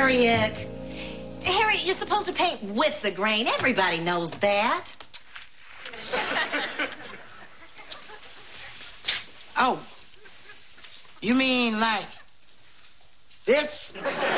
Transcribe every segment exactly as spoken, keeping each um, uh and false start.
Harriet. Harriet, you're supposed to paint with the grain. Everybody knows that. Oh. You mean like this?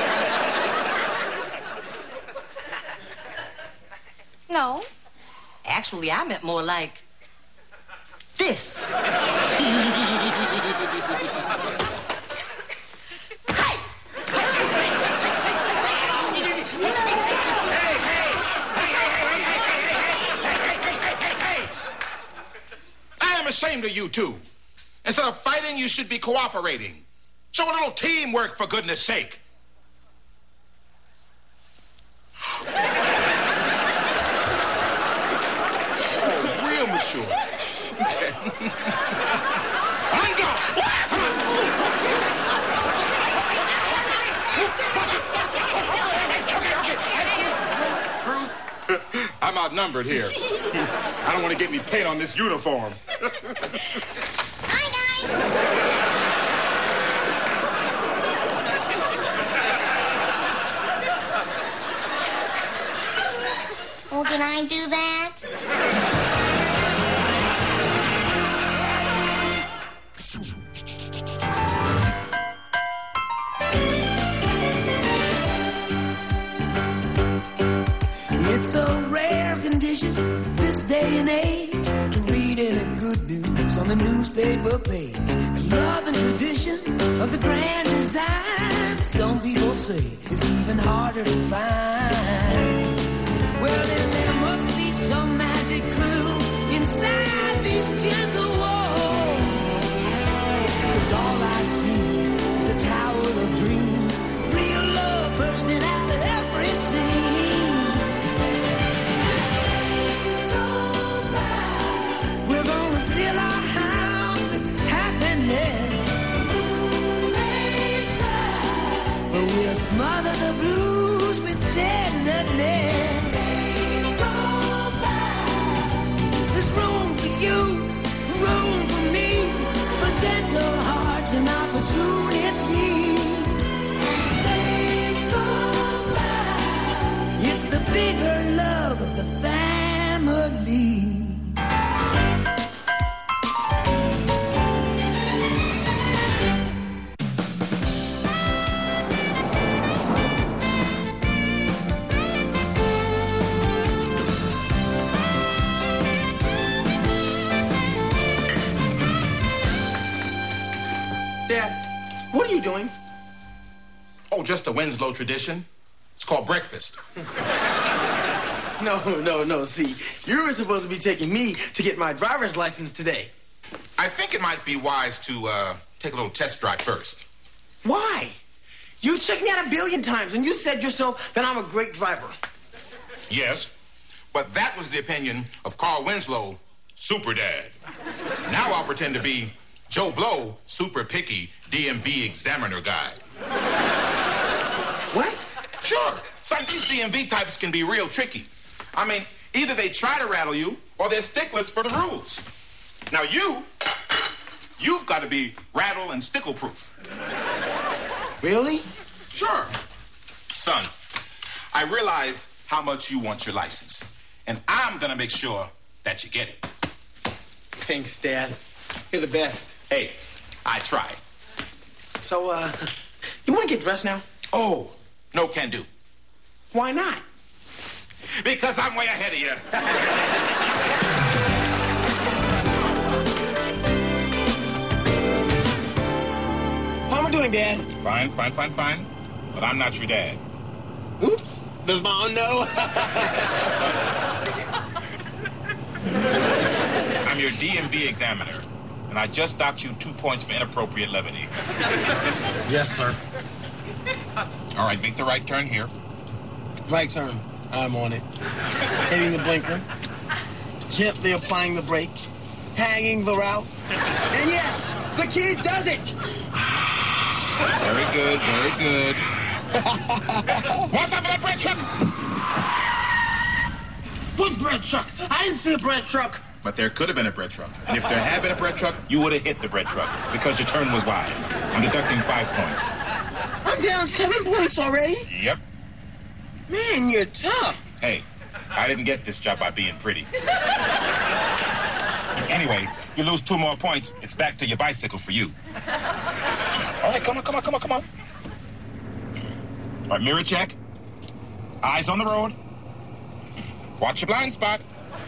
No. Actually, I meant more like this. I'm ashamed of you two. Instead of fighting, you should be cooperating. Show a little teamwork, for goodness sake. Oh, real mature. I'm gone. Bruce, I'm outnumbered here. I don't want to get any paint on this uniform. Hi, guys. Oh, did I do that? It's a rare condition this day and age to read any good news on the newspaper page. Another tradition of the grand design, some people say is even harder to find. Well, then there must be some magic clue inside these gentle walls. 'Cause all I see is a tower of dreams, real love bursting out of every scene. We're gonna fill our house with happiness, but we'll smother the blues with tenderness. There's room for you, room for me, for gentle hearts and opportunity. It's the bigger love of the family. Dad, what are you doing? Oh, just a Winslow tradition. It's called breakfast. No, no, no. See, you were supposed to be taking me to get my driver's license today. I think it might be wise to uh, take a little test drive first. Why? You checked me out a billion times, and you said yourself that I'm a great driver. Yes, but that was the opinion of Carl Winslow, Super Dad. Now I'll pretend to be Joe Blow, super picky D M V examiner guy. What? Sure. Some of these D M V types can be real tricky. I mean, either they try to rattle you or they're sticklers for the rules. Now you, you've got to be rattle and stickle proof. Really? Sure. Son, I realize how much you want your license, and I'm going to make sure that you get it. Thanks, Dad. You're the best. Hey, I tried. So, uh, you want to get dressed now? Oh, no can do. Why not? Because I'm way ahead of you. How am I doing, Dad? Fine, fine, fine, fine. But I'm not your dad. Oops. Does Mom know? I'm your D M V examiner, and I just docked you two points for inappropriate levity. Yes, sir. All right, make the right turn here. Right turn. I'm on it. Hitting the blinker. Gently applying the brake. Hanging the route. And yes, the kid does it. Very good, very good. Watch out for that bread truck! What bread truck? I didn't see a bread truck. But there could have been a bread truck. And if there had been a bread truck, you would have hit the bread truck because your turn was wide. I'm deducting five points. I'm I'm down seven points already. Yep. Man, you're tough. Hey, I didn't get this job by being pretty. Anyway, you lose two more points, it's back to your bicycle for you. All right, come on, come on, come on, come on. All right, mirror check. Eyes on the road. Watch your blind spot.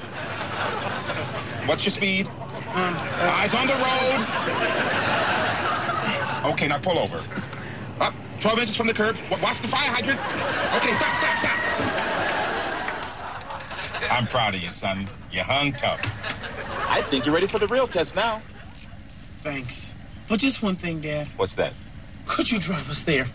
What's your speed? Um, uh, Eyes on the road. Okay, now pull over. Up, twelve inches from the curb. Watch the fire hydrant. Okay, stop, stop, stop. I'm proud of you, son. You hung tough. I think you're ready for the real test now. Thanks. But just one thing, Dad. What's that? Could you drive us there?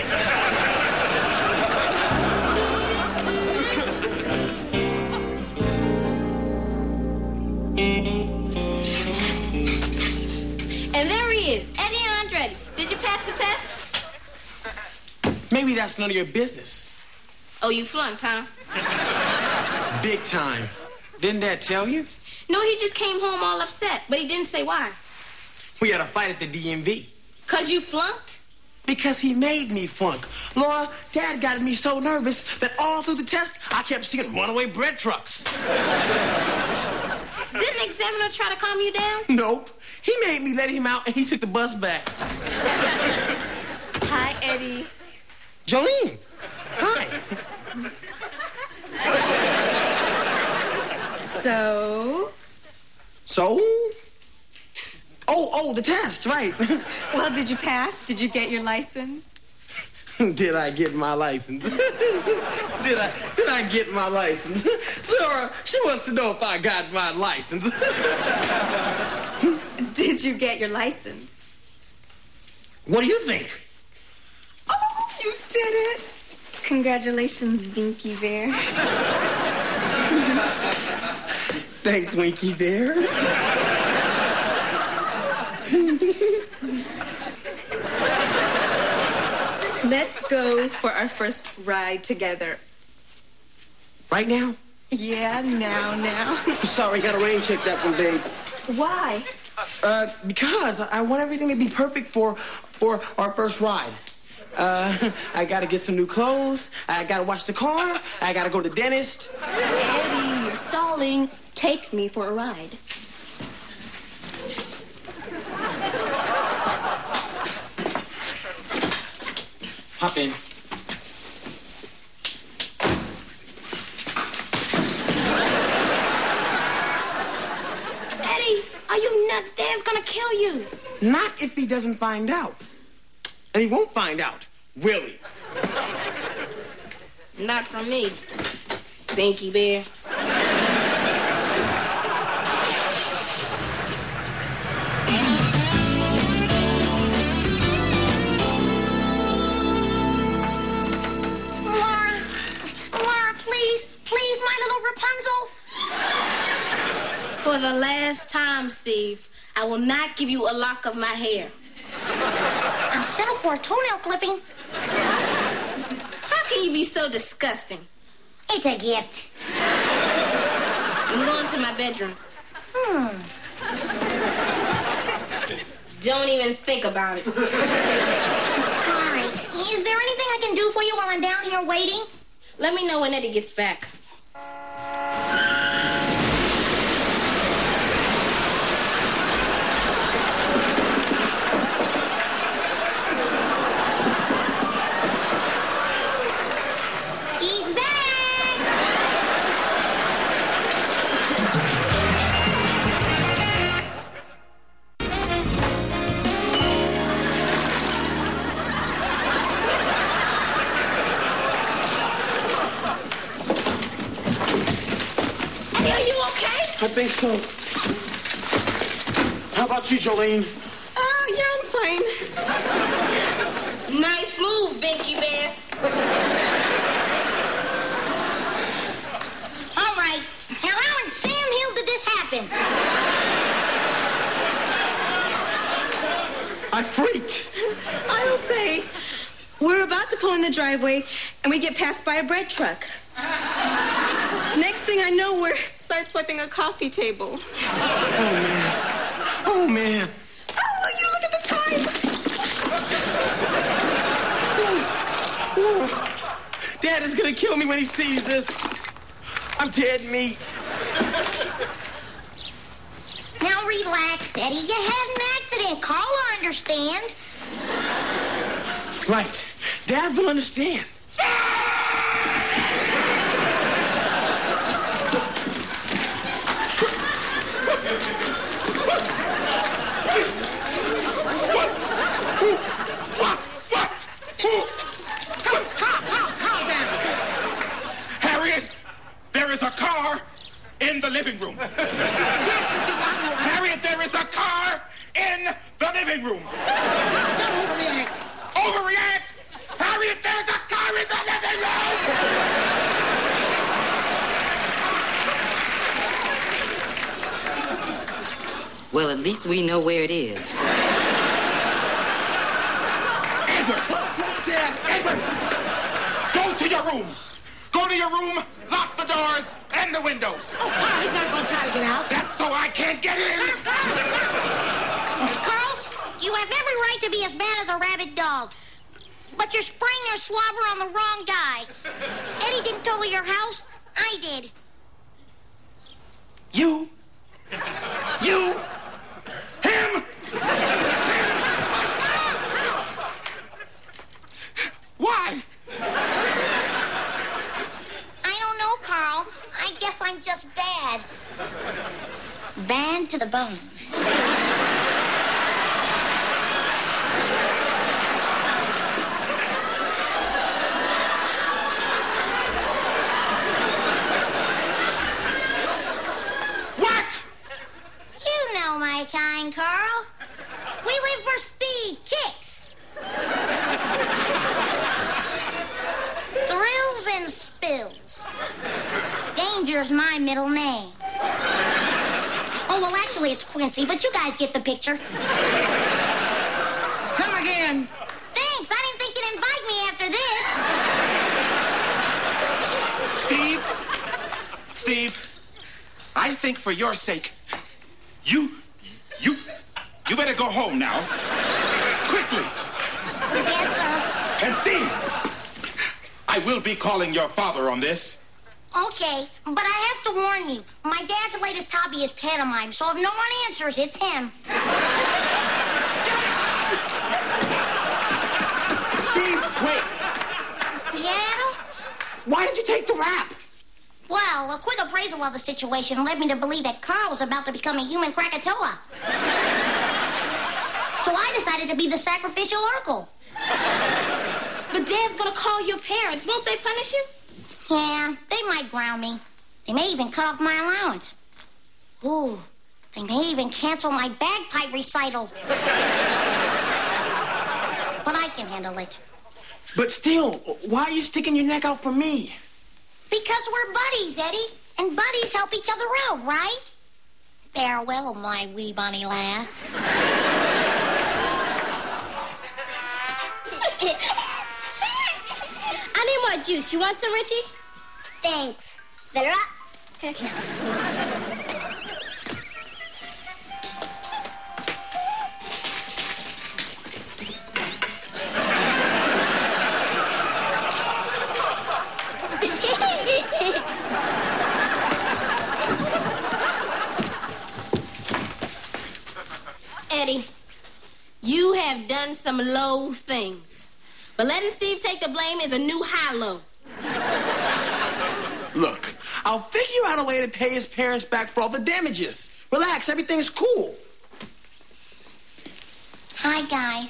And there he is, Eddie Andretti. Did you pass the test? Maybe that's none of your business. Oh, you flunked, huh? Big time. Didn't Dad tell you? No, he just came home all upset, but he didn't say why. We had a fight at the D M V. Cause you flunked? Because he made me flunk. Laura, Dad got me so nervous that all through the test, I kept seeing runaway bread trucks. Didn't the examiner try to calm you down? Nope. He made me let him out and he took the bus back. Hi, Eddie. Jolene. Hi. So? So? Oh, oh, the test, right. Well, did you pass? Did you get your license? Did I get my license? did I did I get my license? Laura, she wants to know if I got my license. Did you get your license? What do you think? Oh, you did it. Congratulations, Binky Bear. Thanks, Winky Bear. Let's go for our first ride together. Right now? Yeah, now, now. Sorry, got a rain check that one, babe. Why? Uh, because I want everything to be perfect for for our first ride. Uh, I gotta get some new clothes. I gotta wash the car. I gotta go to the dentist. Eddie, you're stalling. Take me for a ride. Hop in. Eddie, are you nuts? Dad's gonna kill you. Not if he doesn't find out. And he won't find out, will he? Not from me, Binky Bear. Laura, Laura, please, please, my little Rapunzel. For the last time, Steve, I will not give you a lock of my hair. I'll settle for a toenail clipping. How can you be so disgusting? It's a gift. I'm going to my bedroom. Hmm. Don't even think about it. I'm sorry. Is there anything I can do for you while I'm down here waiting? Let me know when Eddie gets back. He's back! Eddie, are you okay? I think so. How about you, Jolene? Oh, yeah, I'm fine. Nice move, Binky Bear. All right. Now, how in Sam Hill did this happen? I freaked. I will say, we're about to pull in the driveway, and we get passed by a bread truck. Next thing I know, we're side swiping a coffee table. Oh, man. Oh, man. Oh, will you look at the time? Dad is gonna kill me when he sees this. I'm dead meat. Now relax, Eddie. You had an accident. Carl will understand. Right. Dad will understand. Harriet, there is a car in the living room. Harriet, there is a car in the living room. Don't overreact. Overreact? Harriet, there's a car in the living room! Well, at least we know where it is. Edward! Yes, Dad. Edward! Go to your room. Go to your room, lock the doors and the windows. Oh, Carl, he's not going to try to get out. That's so I can't get in. Carl, you have every right to be as mad as a rabid dog. But you're spraying your slobber on the wrong guy. Eddie didn't total your house. I did. You? You? Him? Why? I don't know, Carl. I guess I'm just bad. Bad to the bone. What? You know my kind, Carl. We live for speed, kicks, thrills, and spills. Danger's my middle name. Oh, well, actually, it's Quincy, but you guys get the picture. Come again. Thanks. I didn't think you'd invite me after this. Steve? Steve, I think for your sake, you, you, you better go home now. Quickly. Yes, sir. And Steve, I will be calling your father on this. Okay, but I have to warn you. My dad's latest hobby is pantomime, so if no one answers, it's him. Steve, wait. Yeah? Why did you take the rap? Well, a quick appraisal of the situation led me to believe that Carl was about to become a human Krakatoa. So I decided to be the sacrificial Urkel. But Dad's gonna call your parents. Won't they punish you? Yeah, they might ground me. They may even cut off my allowance. Ooh, they may even cancel my bagpipe recital. But I can handle it. But still, why are you sticking your neck out for me? Because we're buddies, Eddie. And buddies help each other out, right? Farewell, my wee bonny lass. I need more juice. You want some, Richie? Thanks. Better up. Eddie, you have done some low things. But letting Steve take the blame is a new high low. Look, I'll figure out a way to pay his parents back for all the damages. Relax, everything's cool. Hi, guys.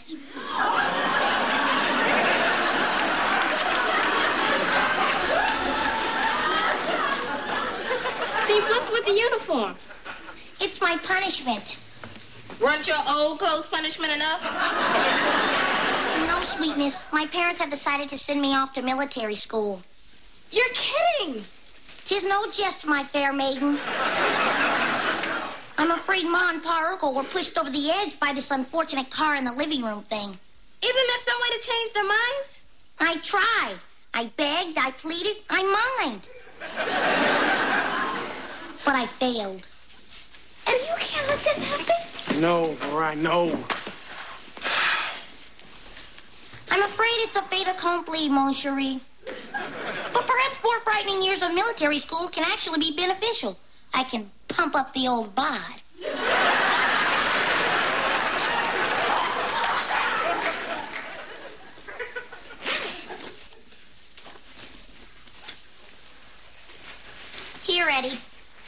Steve, what's with the uniform? It's my punishment. Weren't your old clothes punishment enough? No, sweetness. My parents have decided to send me off to military school. You're kidding. 'Tis no jest, my fair maiden. I'm afraid Ma and Pa Urkel were pushed over the edge by this unfortunate car in the living room thing. Isn't there some way to change their minds? I tried. I begged, I pleaded, I mined. But I failed. And you can't let this happen? No, all right, no. I'm afraid it's a fait accompli, mon chéri. four frightening years of military school can actually be beneficial. I can pump up the old bod. Here, Eddie.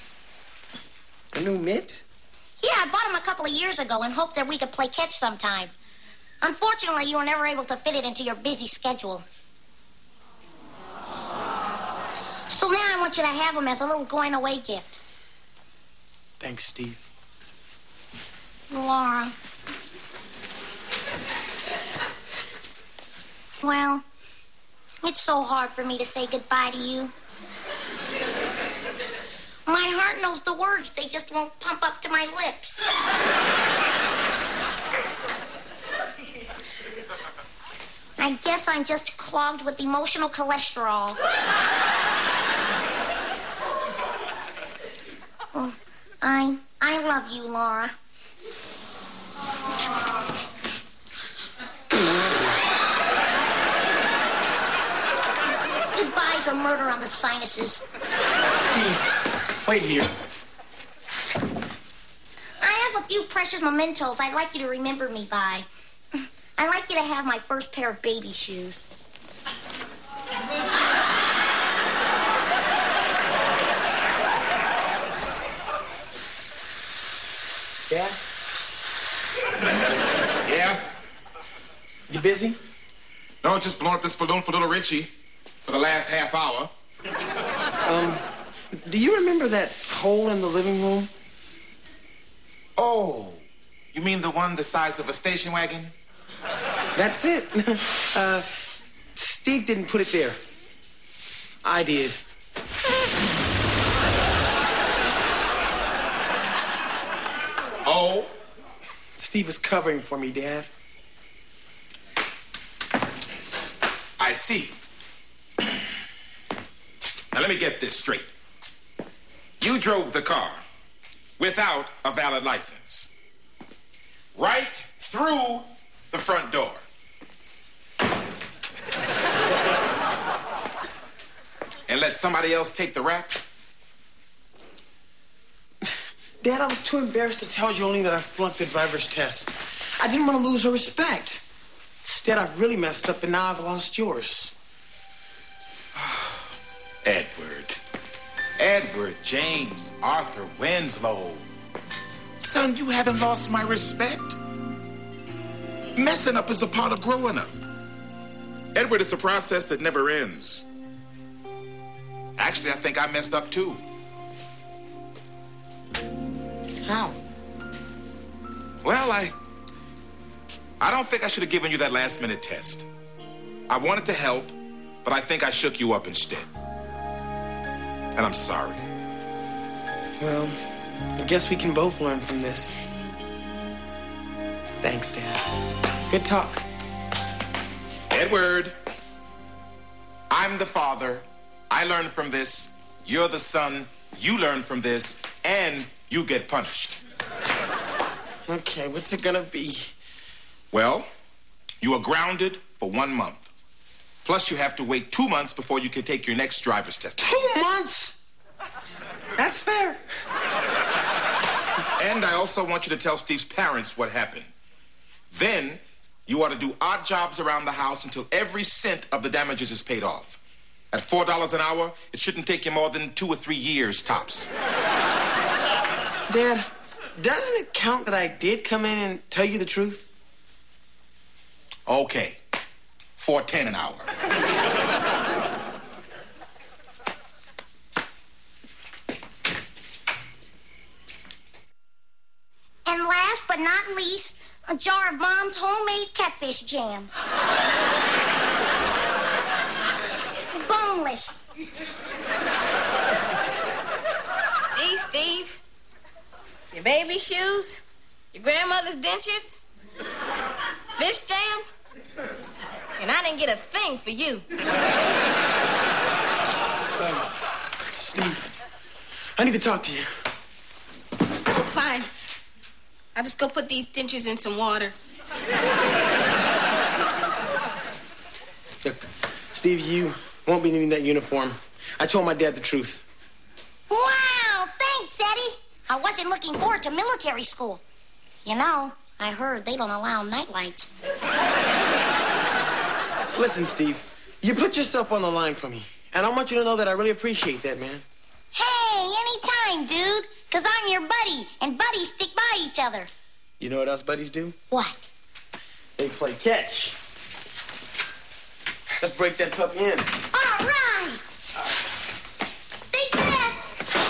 A new mitt? Yeah, I bought him a couple of years ago and hoped that we could play catch sometime. Unfortunately, you were never able to fit it into your busy schedule. So now I want you to have him as a little going-away gift. Thanks, Steve. Laura. Well, it's so hard for me to say goodbye to you. My heart knows the words, they just won't pump up to my lips. I guess I'm just clogged with emotional cholesterol. Oh, I, I love you, Laura. Goodbyes are murder on the sinuses. Steve, wait here. I have a few precious mementos I'd like you to remember me by. I'd like you to have my first pair of baby shoes. Dad? Yeah? You busy? No, just blowing up this balloon for little Richie for the last half hour. Um, do you remember that hole in the living room? Oh, you mean the one the size of a station wagon? That's it. uh, Steve didn't put it there. I did. Oh? Steve is covering for me, Dad. I see. Now let me get this straight. You drove the car without a valid license. Right through the front door. And let somebody else take the rap? Dad, I was too embarrassed to tell Jolene that I flunked the driver's test. I didn't want to lose her respect. Instead, I've really messed up, and now I've lost yours. Edward. Edward James Arthur Winslow. Son, you haven't lost my respect. Messing up is a part of growing up. Edward, it's a process that never ends. Actually, I think I messed up too. How? Well, I... I don't think I should have given you that last-minute test. I wanted to help, but I think I shook you up instead. And I'm sorry. Well, I guess we can both learn from this. Thanks, Dad. Good talk. Edward, I'm the father. I learned from this. You're the son. You learn from this. And you get punished. Okay, what's it gonna be? Well, you are grounded for one month. Plus, you have to wait two months before you can take your next driver's test. Two months? That's fair. And I also want you to tell Steve's parents what happened. Then, you ought to do odd jobs around the house until every cent of the damages is paid off. At four dollars an hour, it shouldn't take you more than two or three years, tops. Dad, doesn't it count that I did come in and tell you the truth? Okay. four ten an hour. And last but not least, a jar of Mom's homemade catfish jam. Boneless. Gee, Steve. Your baby shoes? Your grandmother's dentures? Fish jam? And I didn't get a thing for you. Uh, Steve, I need to talk to you. Oh, fine. I'll just go put these dentures in some water. Look, Steve, you won't be needing that uniform. I told my dad the truth. Wow, thanks, Eddie. I wasn't looking forward to military school. You know, I heard they don't allow nightlights. Listen, Steve, you put yourself on the line for me, and I want you to know that I really appreciate that, man. Hey, anytime, dude, because I'm your buddy, and buddies stick by each other. You know what else buddies do? What? They play catch. Let's break that puppy in. All right. Big pass.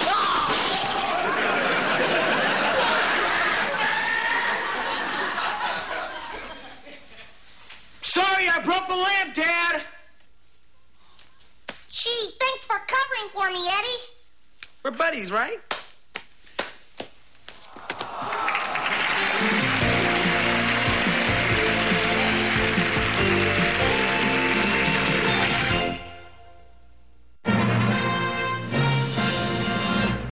Sorry, I broke the lamp, Dad. Gee, thanks for covering for me, Eddie. We're buddies, right?